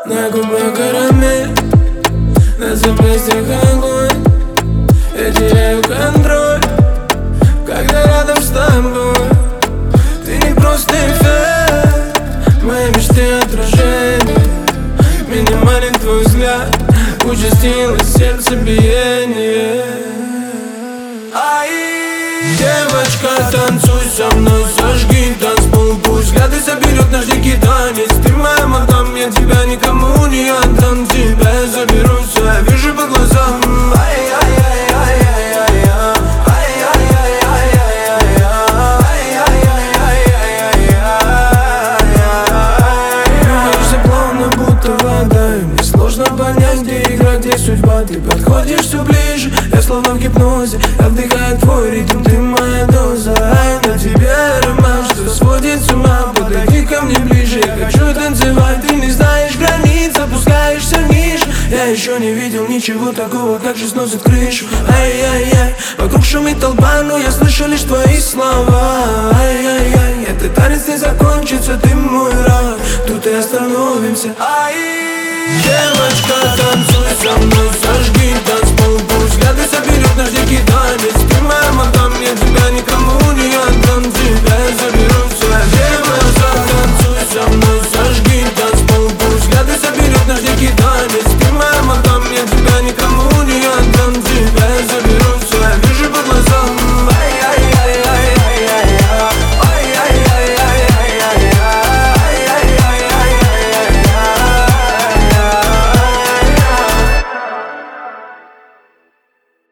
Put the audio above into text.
На губах карамель, на запястьях огонь. Я теряю контроль, когда рядом с тобой. Ты не просто эффект, моей мечты отражение. Минимален твой взгляд, участилось сердцебиение. Девочка, танцуй со мной, зажги танцпол, пусть взгляды соберет наш дикий танец. Ты моя мадам, я тебя никому не отдам. Тебя я заберу, все я вижу по глазам. Двигаешься плавно, будто вода, и мне сложно понять, где игра, где судьба. Ты подходишь все ближе, я словно в гипнозе. Я вдыхаю твой ритм, ты моя доза. А на тебе аромат, что сводит с ума. Подойди ко мне ближе, я хочу танцевать. Ты не знаешь границ, опускаешься ниже. Я еще не видел ничего такого, как же сносит крышу. Ай-яй-яй, вокруг шумит толпа, но я слышу лишь твои слова. Ай-яй-яй, этот танец не закончится, ты мой рай. Тут и остановимся. Ай, девочка, танцуй со мной.